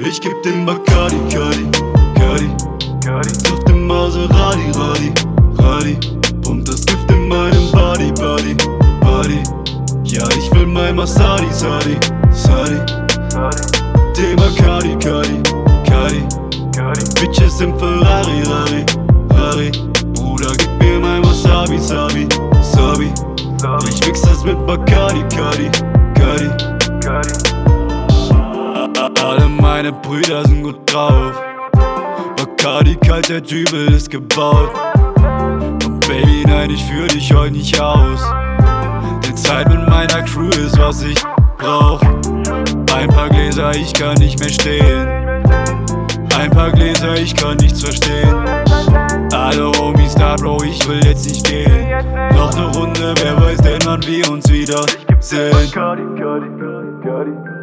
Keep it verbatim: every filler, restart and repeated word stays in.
ich geb dem Bacardi, Cardi, Cardi, Cardi. Sucht im Maserati, Radi, Radi. Pumpt das Gift in meinem Body, Body, Body. Ja, ich will mein Masadi, Sadi, Sadi, Sadi. Thema Cardi, Cardi, Cardi, Cardi. Bitches im Ferrari, Rari, Rari. Bruder, gib mir mein Wasabi, Sabi, Sabi. Ich mix das mit Bacardi, Cardi, Cardi, Cardi. Alle meine Brüder sind gut drauf. Bacardi kalt, der Dübel ist gebaut. Und Baby, nein, ich führ dich heute nicht aus. Die Zeit mit meiner Crew ist, was ich brauch. Ein paar Gläser, ich kann nicht mehr stehen. Ein paar Gläser, ich kann nichts verstehen. Alle Homies da, Bro, ich will jetzt nicht gehen. Noch ne Runde, wer weiß denn, wann wir uns wieder sehen.